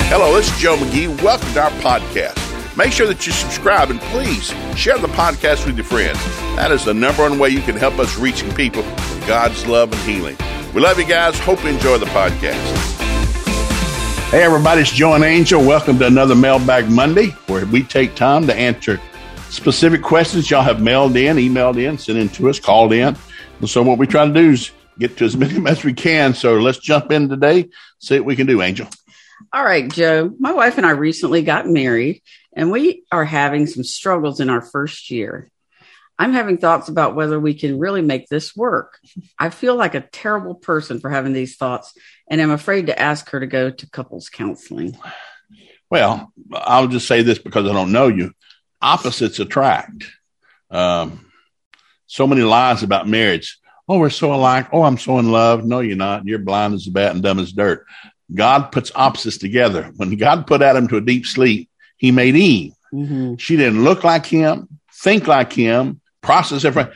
Hello, this is Joe McGee. Welcome to our podcast. Make sure that you subscribe and please share the podcast with your friends. That is the number one way you can help us reaching people with God's love and healing. We love you guys. Hope you enjoy the podcast. Hey, everybody. It's Joe and Angel. Welcome to another Mailbag Monday, where we take time to answer specific questions y'all have emailed in, sent in to us, called in. And so what we try to do is get to as many of them as we can. So let's jump in today, see what we can do, Angel. All right, Joe. My wife and I recently got married, and we are having some struggles in our first year. I'm having thoughts about whether we can really make this work. I feel like a terrible person for having these thoughts, and I'm afraid to ask her to go to couples counseling. Well, I'll just say this because I don't know you. Opposites attract. So many lies about marriage. Oh, we're so alike. Oh, I'm so in love. No, you're not. You're blind as a bat and dumb as dirt. God puts opposites together. When God put Adam to a deep sleep, he made Eve. Mm-hmm. She didn't look like him, think like him, process everything.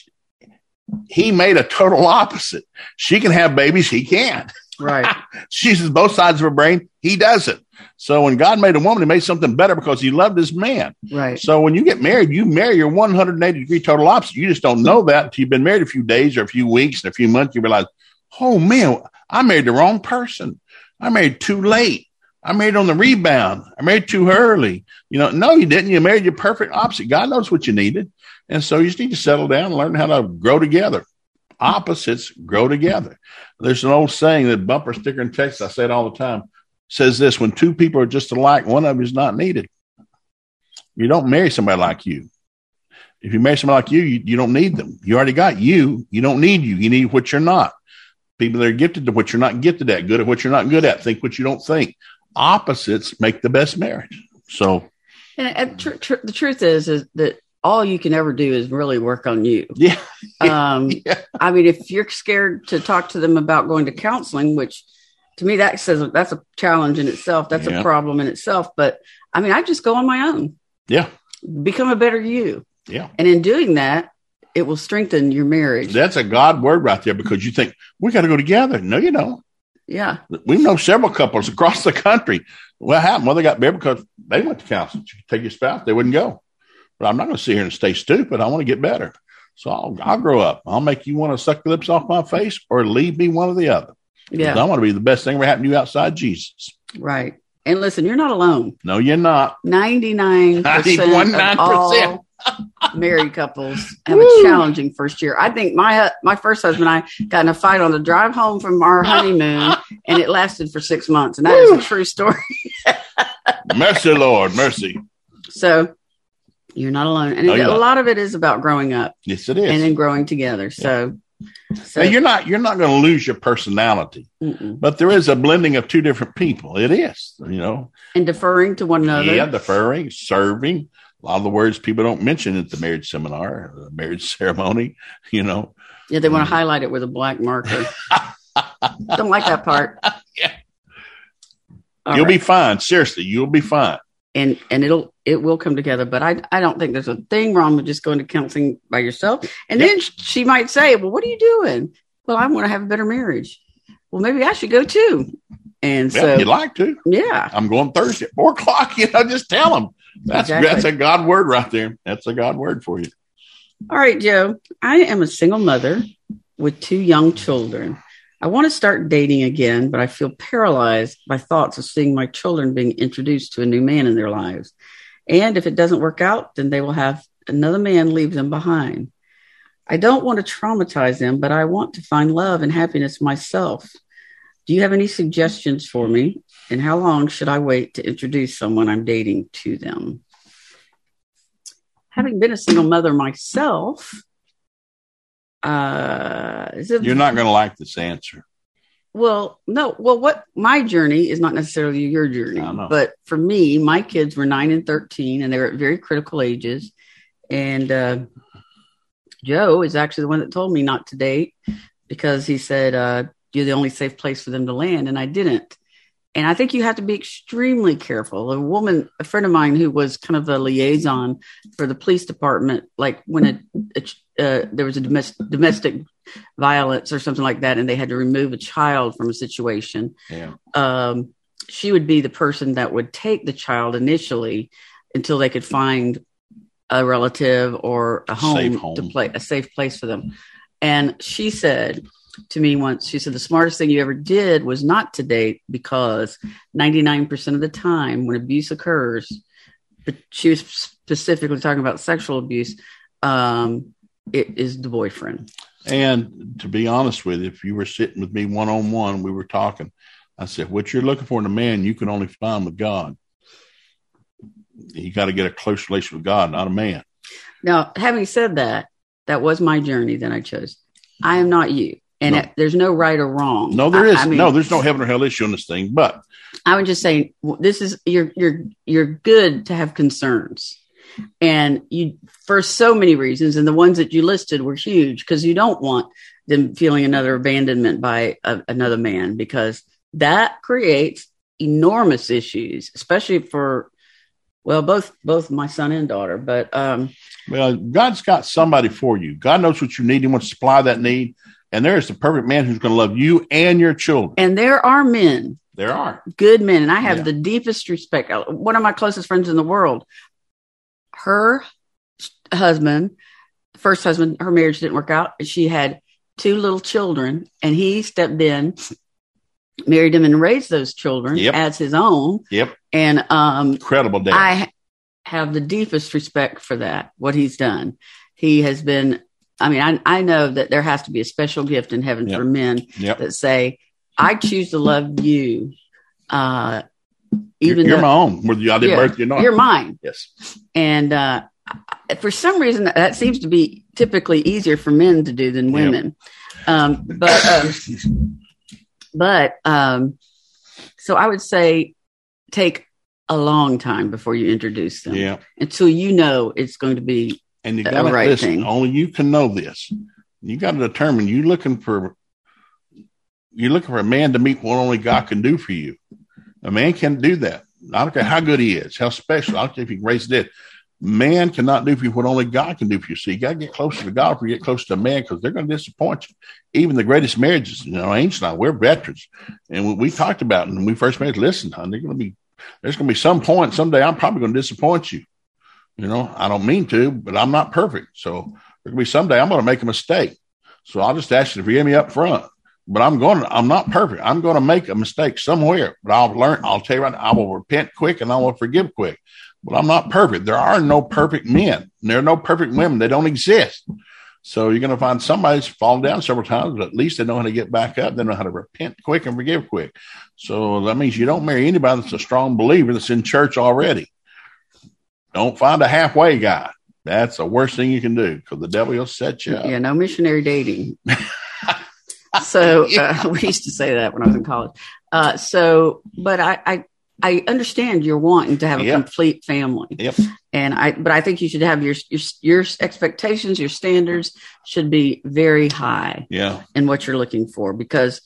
He made a total opposite. She can have babies. He can't. Right. She uses both sides of her brain. He doesn't. So when God made a woman, he made something better because he loved his man. Right. So when you get married, you marry your 180-degree total opposite. You just don't know that until you've been married a few days or a few weeks and a few months. You realize, oh, man, I married the wrong person. I married too late. I married on the rebound. I married too early. No, you didn't. You married your perfect opposite. God knows what you needed. And so you just need to settle down and learn how to grow together. Opposites grow together. There's an old saying that bumper sticker in Texas, I say it all the time, says this: when two people are just alike, one of them is not needed. You don't marry somebody like you. If you marry somebody like you don't need them. You already got you. You don't need you. You need what you're not. People that are gifted to what you're not gifted at, good at what you're not good at, think what you don't think. Opposites make the best marriage. So, and the truth is that all you can ever do is really work on you. Yeah. Yeah. I mean, if you're scared to talk to them about going to counseling, which to me that says that's a challenge in itself, that's a problem in itself. But I mean, I just go on my own. Yeah. Become a better you. Yeah. And in doing that, it will strengthen your marriage. That's a God word right there, because you think we got to go together. No, you don't. Yeah. We know several couples across the country. What happened? Well, they got married because they went to counseling. You take your spouse, they wouldn't go. But I'm not going to sit here and stay stupid. I want to get better. So I'll grow up. I'll make you want to suck the lips off my face or leave me, one or the other. Yeah. I want to be the best thing ever happened to you outside Jesus. Right. And listen, you're not alone. No, you're not. 99% of all married couples have a challenging first year. I think my first husband and I got in a fight on the drive home from our honeymoon, and it lasted for 6 months. And that is a true story. Mercy, Lord, mercy. So you're not alone. And a lot of it is about growing up. Yes, it is. And then growing together. So now, you're not going to lose your personality, but there is a blending of two different people. It is, and deferring to one another. Yeah, deferring, serving. A lot of the words people don't mention at the marriage seminar, the marriage ceremony, Yeah, they want to highlight it with a black marker. Don't like that part. Yeah. You'll be fine. Seriously, you'll be fine. And it will come together. But I don't think there's a thing wrong with just going to counseling by yourself. And then she might say, well, what are you doing? Well, I want to have a better marriage. Well, maybe I should go too. And so you'd like to. Yeah. I'm going Thursday at 4:00. Just tell them. That's a God word right there. That's a God word for you. All right, Joe. I am a single mother with 2 young children. I want to start dating again, but I feel paralyzed by thoughts of seeing my children being introduced to a new man in their lives. And if it doesn't work out, then they will have another man leave them behind. I don't want to traumatize them, but I want to find love and happiness myself. Do you have any suggestions for me? And how long should I wait to introduce someone I'm dating to them? Having been a single mother myself, you're not going to like this answer. Well, no. Well, what my journey is not necessarily your journey, but for me, my kids were 9 and 13, and they were at very critical ages. And Joe is actually the one that told me not to date because he said, you're the only safe place for them to land. And I didn't. And I think you have to be extremely careful. A friend of mine who was kind of the liaison for the police department, like when there was a domestic violence or something like that, and they had to remove a child from a situation. Yeah. she would be the person that would take the child initially until they could find a relative or a home to play, a safe place for them. And she said to me once, she said, the smartest thing you ever did was not to date, because 99% of the time when abuse occurs, but she was specifically talking about sexual abuse, it is the boyfriend. And to be honest with you, if you were sitting with me one-on-one, we were talking, I said, what you're looking for in a man, you can only find with God. You got to get a close relation with God, not a man. Now, having said that, that was my journey that I chose. I am not you. And there's no right or wrong. No, there is. I mean, no, there's no heaven or hell issue in this thing. But I was just saying, this is you're good to have concerns, and you, for so many reasons, and the ones that you listed were huge, because you don't want them feeling another abandonment by another man, because that creates enormous issues, especially for, well, both my son and daughter. But well, God's got somebody for you. God knows what you need. He wants to supply that need. And there is the perfect man who's going to love you and your children. And there are men. There are. Good men. And I have the deepest respect. One of my closest friends in the world, her husband, first husband, her marriage didn't work out. She had 2 little children, and he stepped in, married him, and raised those children as his own. Yep. And incredible dad. I have the deepest respect for that, what he's done. He has been, I mean, I know that there has to be a special gift in heaven for men that say, I choose to love you. Even you're my own, whether I did birth you or not. You're mine. Yes. And for some reason, that seems to be typically easier for men to do than women. But so I would say take a long time before you introduce them. Until you know it's going to be. And you got to listen. Only you can know this. You got to determine you're looking for a man to meet what only God can do for you. A man can't do that. I don't care how good he is, how special. I don't care if he can raise the dead. Man cannot do for you what only God can do for you. So you got to get closer to God before you get closer to man, because they're going to disappoint you. Even the greatest marriages, Angel and I, we're veterans, and we talked about it when we first married. Listen, hon, there's going to be some point someday I'm probably going to disappoint you. I don't mean to, but I'm not perfect. So there will be someday I'm going to make a mistake. So I'll just ask you to forgive me up front. But I'm not perfect. I'm going to make a mistake somewhere. But I'll tell you right now, I will repent quick and I will forgive quick. But I'm not perfect. There are no perfect men. There are no perfect women. They don't exist. So you're going to find somebody's fallen down several times, but at least they know how to get back up. They know how to repent quick and forgive quick. So that means you don't marry anybody that's a strong believer that's in church already. Don't find a halfway guy. That's the worst thing you can do, because the devil will set you up. Yeah, no missionary dating. So we used to say that when I was in college. But I understand you're wanting to have a complete family. Yep. But I think you should have your expectations, your standards should be very high. Yeah. In what you're looking for, because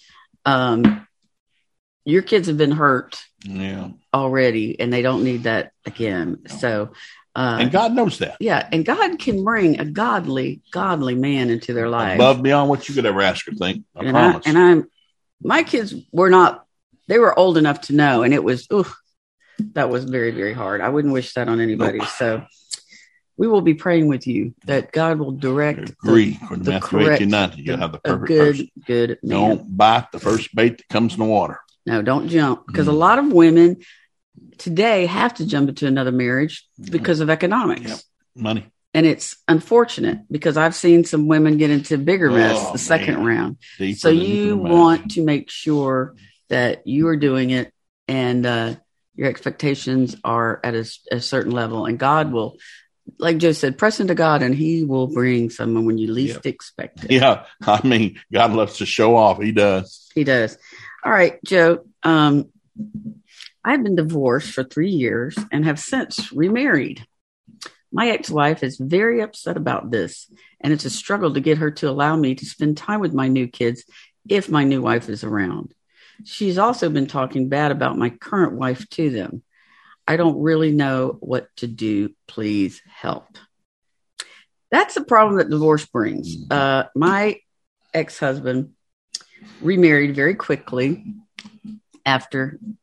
your kids have been hurt. Yeah. Already, and they don't need that again. So, and God knows that. Yeah, and God can bring a godly man into their life, above beyond what you could ever ask or think. I promise. My kids were not. They were old enough to know, and it was. That was very, very hard. I wouldn't wish that on anybody. Nope. So, we will be praying with you that God will direct. Agree. According to Matthew 18:19, you'll have the perfect person. Good man. Don't bite the first bait that comes in the water. No, don't jump, because a lot of women today have to jump into another marriage because of economics, money. And it's unfortunate, because I've seen some women get into bigger mess the second round. Deeper, so you want to make sure that you are doing it, and your expectations are at a certain level, and God will, like Joe said, press into God, and he will bring someone when you least expect it. Yeah. I mean, God loves to show off. He does. He does. All right, Joe. I've been divorced for 3 years and have since remarried. My ex-wife is very upset about this, and it's a struggle to get her to allow me to spend time with my new kids if my new wife is around. She's also been talking bad about my current wife to them. I don't really know what to do. Please help. That's the problem that divorce brings. My ex-husband remarried very quickly after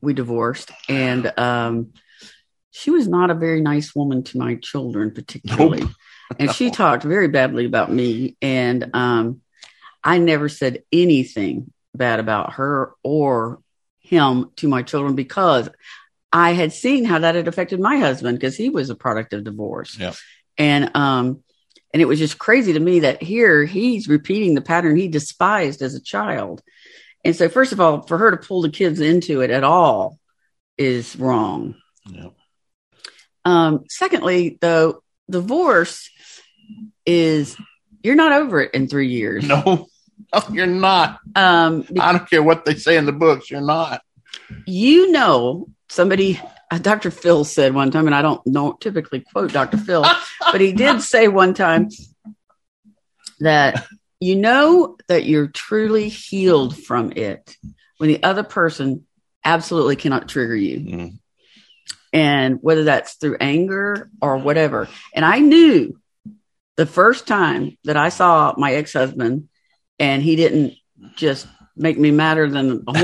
we divorced, and she was not a very nice woman to my children, particularly. Nope. And she talked very badly about me, and I never said anything bad about her or him to my children because I had seen how that had affected my husband because he was a product of divorce. Yeah. And it was just crazy to me that here he's repeating the pattern he despised as a child. And so, first of all, for her to pull the kids into it at all is wrong. Yeah. Secondly, though, divorce is, you're not over it in 3 years. No, you're not. I don't care what they say in the books. You're not. You know, somebody, Dr. Phil said one time, and I don't typically quote Dr. Phil, but he did say one time that you know that you're truly healed from it when the other person absolutely cannot trigger you. Mm. And whether that's through anger or whatever. And I knew the first time that I saw my ex-husband and he didn't just make me madder than a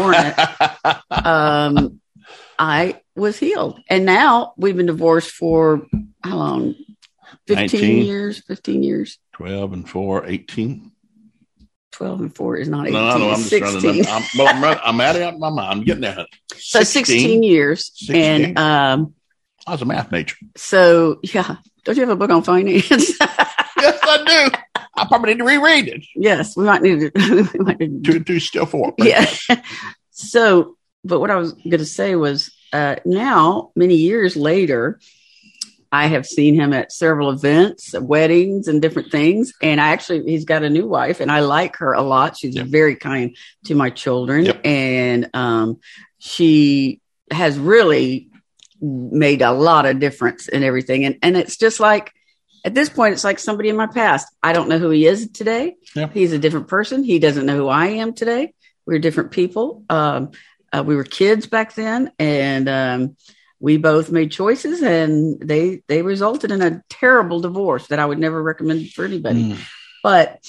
hornet, I was healed. And now we've been divorced for how long? 15 years. 12 and 4, 18. 12 and 4 is not 18. No, I'm just 16. I'm adding up my mind. I'm getting there. So 16 years. 16. And I was a math major. So, yeah. Don't you have a book on finance? Yes, I do. I probably need to reread it. Yes, we might need to. Two still 4. Yeah. So, but what I was going to say was now, many years later, I have seen him at several events, weddings, and different things. And he's got a new wife, and I like her a lot. She's very kind to my children. Yep. And she has really made a lot of difference in everything. And it's just like, at this point, it's like somebody in my past. I don't know who he is today. Yep. He's a different person. He doesn't know who I am today. We're different people. We were kids back then, and we both made choices, and they resulted in a terrible divorce that I would never recommend for anybody. But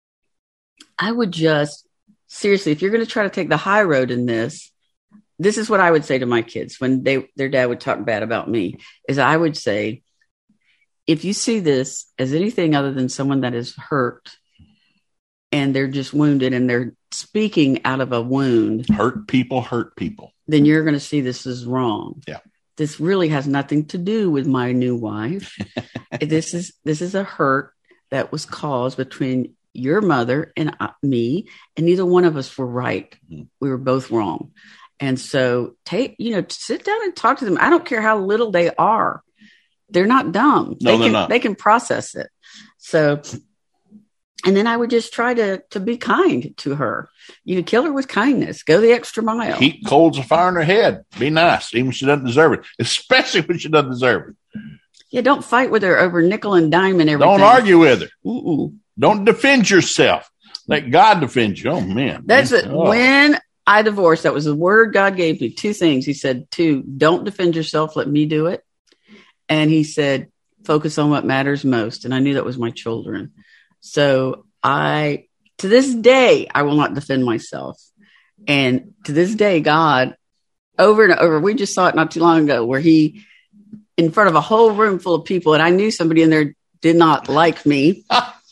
I would just, seriously, if you're going to try to take the high road in this is what I would say to my kids when their dad would talk bad about me, is I would say, if you see this as anything other than someone that is hurt and they're just wounded and they're speaking out of a wound. Hurt people. Then you're going to see this is wrong. Yeah. This really has nothing to do with my new wife. This is a hurt that was caused between your mother and me, and neither one of us were right. We were both wrong. And so sit down and talk to them. I don't care how little they are. They're not dumb. No, they're not. They can process it. So, and then I would just try to be kind to her. You kill her with kindness. Go the extra mile. Heap coals of fire in her head. Be nice, even when she doesn't deserve it, especially when she doesn't deserve it. Yeah, don't fight with her over nickel and dime and everything. Don't argue with her. Mm-mm. Don't defend yourself. Let God defend you. Oh, man. That's it. Oh. When I divorced, that was the word God gave me. 2 things. He said, 2, don't defend yourself. Let me do it. And he said, focus on what matters most. And I knew that was my children. So to this day, I will not defend myself. And to this day, God, over and over, we just saw it not too long ago, where he, in front of a whole room full of people, and I knew somebody in there did not like me.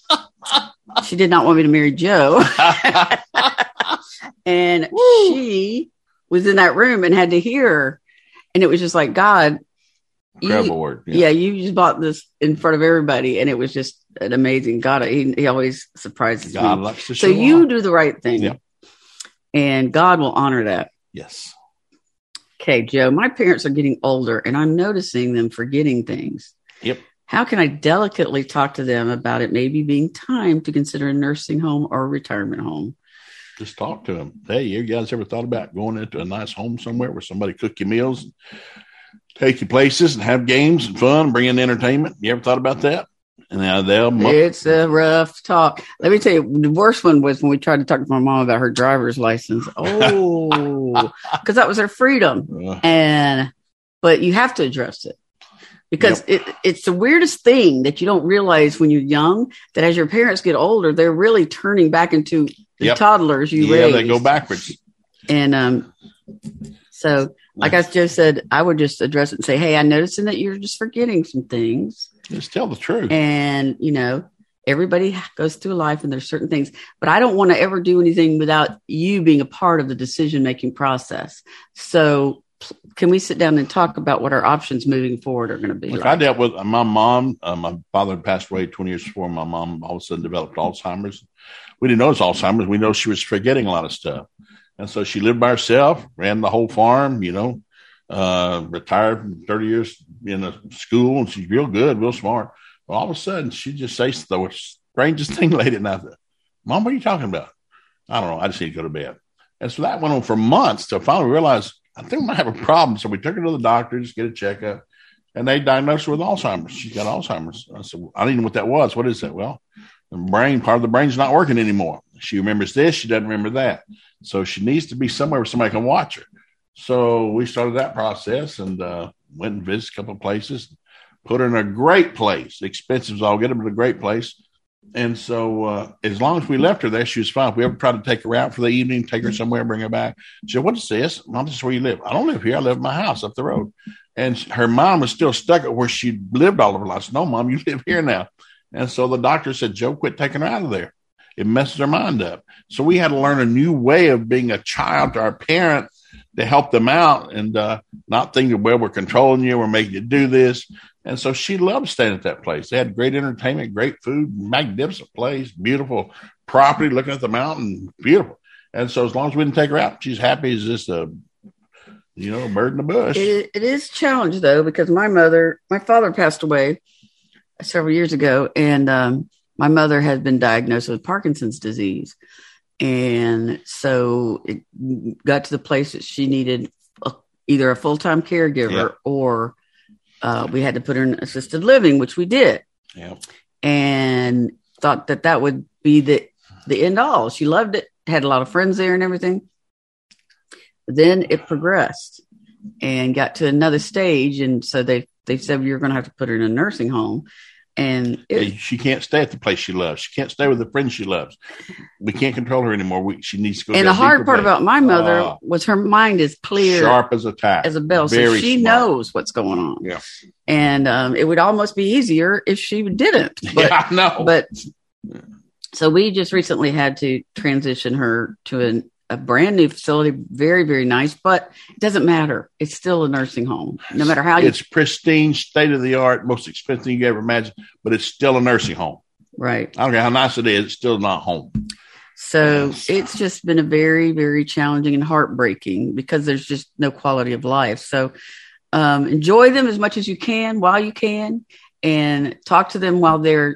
She did not want me to marry Joe. And she was in that room and had to hear her. And it was just like, God, incredible word. Yeah, you just bought this in front of everybody, and it was just an amazing. God, he always surprises God me. Likes to so show you off. do the right thing, and God will honor that. Yes. Okay, Joe, my parents are getting older, and I'm noticing them forgetting things. Yep. How can I delicately talk to them about it maybe being time to consider a nursing home or a retirement home? Just talk to them. Hey, you guys ever thought about going into a nice home somewhere where somebody cook you meals, and take you places, and have games and fun, and bring in entertainment? You ever thought about that? And now it's a rough talk. Let me tell you, the worst one was when we tried to talk to my mom about her driver's license. Oh, because that was her freedom. But you have to address it. Because it's the weirdest thing that you don't realize when you're young, that as your parents get older, they're really turning back into the toddlers you raised. Yeah, they go backwards. And So, like as Joe said, I would just address it and say, hey, I'm noticing that you're just forgetting some things. Just tell the truth. And, everybody goes through life and there's certain things, but I don't want to ever do anything without you being a part of the decision-making process. So can we sit down and talk about what our options moving forward are going to be? Look, I dealt with my mom. My father had passed away 20 years before my mom all of a sudden developed Alzheimer's. We didn't know it was Alzheimer's. We know she was forgetting a lot of stuff. And so she lived by herself, ran the whole farm, retired from 30 years in a school, and she's real good, real smart. Well, all of a sudden, she just says the strangest thing late at night. Mom, what are you talking about? I don't know. I just need to go to bed. And so that went on for months till finally we realized, I think we might have a problem. So we took her to the doctor, just get a checkup, and they diagnosed her with Alzheimer's. She's got Alzheimer's. I said, I didn't know what that was. What is that? Well, part of the brain's not working anymore. She remembers this. She doesn't remember that. So she needs to be somewhere where somebody can watch her. So we started that process and went and visited a couple of places, put her in a great place. Expensive as all get her, but a great place. And so as long as we left her there, she was fine. If we ever tried to take her out for the evening, take her somewhere, bring her back. She said, what is this? Mom, this is where you live. I don't live here. I live in my house up the road. And her mom was still stuck at where she lived all of her life. I said, no, Mom, you live here now. And so the doctor said, Joe, quit taking her out of there. It messes her mind up. So we had to learn a new way of being a child to our parent to help them out and not thinking, well, we're controlling you, we're making you do this. And so she loved staying at that place. They had great entertainment, great food, magnificent place, beautiful property, looking at the mountain, beautiful. And so as long as we didn't take her out, she's happy as just a bird in the bush. It is a challenge, though, because my father passed away several years ago, and my mother had been diagnosed with Parkinson's disease. And so it got to the place that she needed either a full-time caregiver or we had to put her in assisted living, which we did. Yeah. And thought that would be the end all. She loved it, had a lot of friends there and everything. But then it progressed and got to another stage. And so they said, you're going to have to put her in a nursing home. And she can't stay at the place she loves. She can't stay with the friends she loves. We can't control her anymore. She needs to go. And the hard part about my mother was her mind is clear, sharp as a tack, as a bell. So she knows what's going on. Yeah. And it would almost be easier if she didn't. But, yeah, I know. But so we just recently had to transition her to a brand new facility, very, very nice, but it doesn't matter. It's still a nursing home, no matter how it's pristine, state of the art, most expensive you ever imagine, but it's still a nursing home. Right. I don't care how nice it is. It's still not home. So it's just been a very, very challenging and heartbreaking because there's just no quality of life. So enjoy them as much as you can while you can, and talk to them while they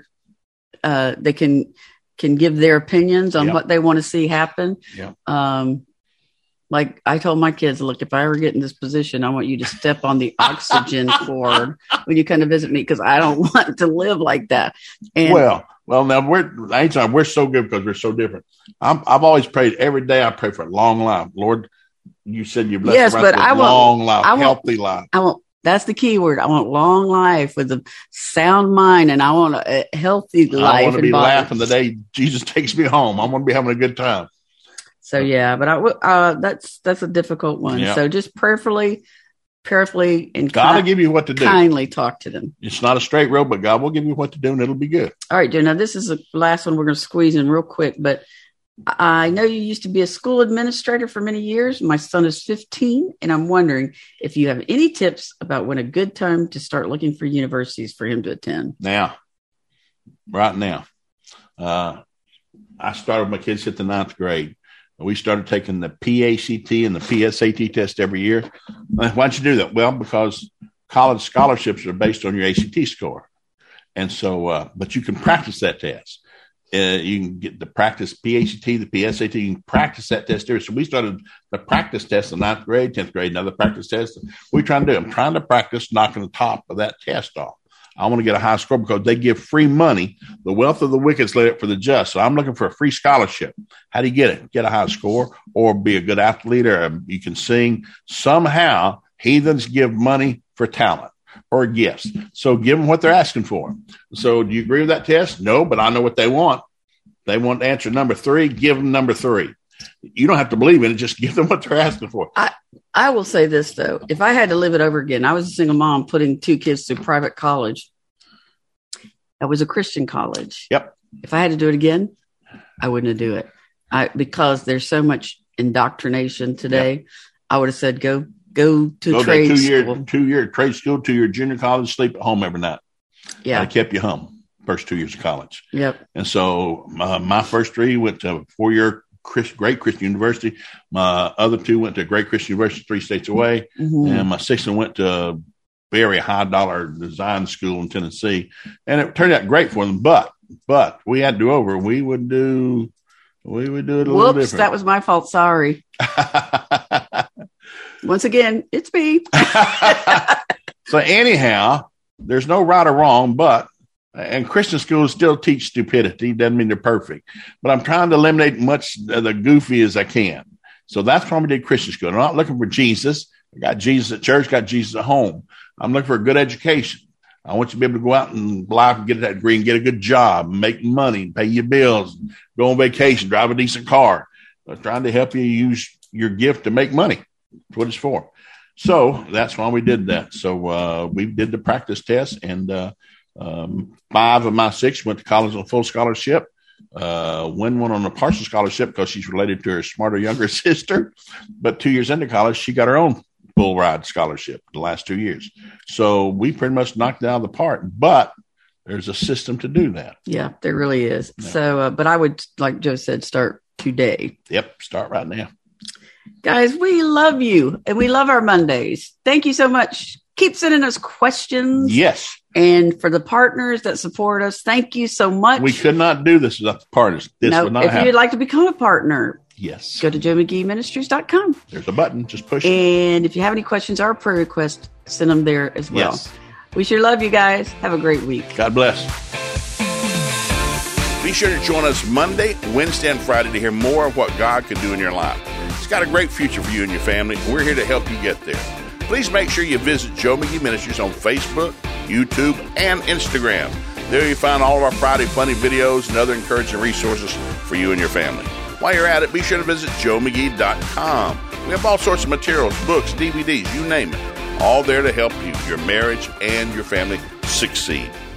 can give their opinions on what they want to see happen. Yeah. Like I told my kids, look, if I ever get in this position, I want you to step on the oxygen cord when you come to visit me, because I don't want to live like that. And well, now we're so good because we're so different. I've always prayed every day. I pray for a long life. Lord, you said you bless us with long life, healthy life. That's the key word. I want long life with a sound mind, and I want a healthy life. I want to be laughing the day Jesus takes me home. I want to be having a good time. So yeah, but that's a difficult one. Yeah. So just prayerfully, and God will give you what to do. Kindly talk to them. It's not a straight road, but God will give you what to do, and it'll be good. All right, Joe. Now this is the last one we're going to squeeze in real quick, but I know you used to be a school administrator for many years. My son is 15, and I'm wondering if you have any tips about when a good time to start looking for universities for him to attend. Right now. I started my kids at the 9th grade. We started taking the PACT and the PSAT test every year. Why'd you do that? Well, because college scholarships are based on your ACT score. And so, but you can practice that test. You can get the practice PACT, the PSAT, you can practice that test here. So we started the practice test in 9th grade, 10th grade, another practice test. What are we trying to do? I'm trying to practice knocking the top of that test off. I want to get a high score because they give free money. The wealth of the wicked is laid up for the just. So I'm looking for a free scholarship. How do you get it? Get a high score or be a good athlete, or you can sing. Somehow heathens give money for talent or gifts. So give them what they're asking for. So do you agree with that test? No, but I know what they want. They want answer number 3. Give them number 3. You don't have to believe in it. Just give them what they're asking for. I will say this, though. If I had to live it over again, I was a single mom putting 2 kids through private college. That was a Christian college. Yep. If I had to do it again, I wouldn't do it. Because there's so much indoctrination today. Yep. I would have said, go to trade school. 2-year trade school, 2-year junior college, sleep at home every night. Yeah. I kept you home first 2 years of college. Yep. And so my first 3 went to 4-year Great Christian University. My other 2 went to Great Christian University 3 states away. Mm-hmm. And my 6th one went to very high dollar design school in Tennessee. And it turned out great for them. But we had to do over. We would do it a little different. That was my fault. Sorry. Once again, it's me. So anyhow, there's no right or wrong, and Christian schools still teach stupidity. Doesn't mean they're perfect, but I'm trying to eliminate much of the goofy as I can. So that's why we did Christian school. I'm not looking for Jesus. I got Jesus at church, got Jesus at home. I'm looking for a good education. I want you to be able to go out in life and get that degree and get a good job, make money, pay your bills, go on vacation, drive a decent car. I'm trying to help you use your gift to make money. That's what it's for. So that's why we did that. So we did the practice test, and 5 of my 6 went to college on full scholarship. Went on a partial scholarship because she's related to her smarter younger sister. But 2 years into college, she got her own full ride scholarship the last 2 years. So we pretty much knocked it out of the park. But there's a system to do that. Yeah, there really is. Yeah. So, but I would, like Joe said, start today. Yep, start right now. Guys, we love you, and we love our Mondays. Thank you so much. Keep sending us questions. Yes. And for the partners that support us, thank you so much. We could not do this without the partners. This would not happen. If you'd like to become a partner, yes, go to JoeMcGeeMinistries.com. There's a button. Just push it. And if you have any questions or prayer requests, send them there as well. Yes. We sure love you guys. Have a great week. God bless. Be sure to join us Monday, Wednesday, and Friday to hear more of what God can do in your life. It's got a great future for you and your family, and we're here to help you get there. Please make sure you visit Joe McGee Ministries on Facebook, YouTube, and Instagram. There you'll find all of our Friday funny videos and other encouraging resources for you and your family. While you're at it, be sure to visit JoeMcGee.com. We have all sorts of materials, books, DVDs, you name it, all there to help you, your marriage, and your family succeed.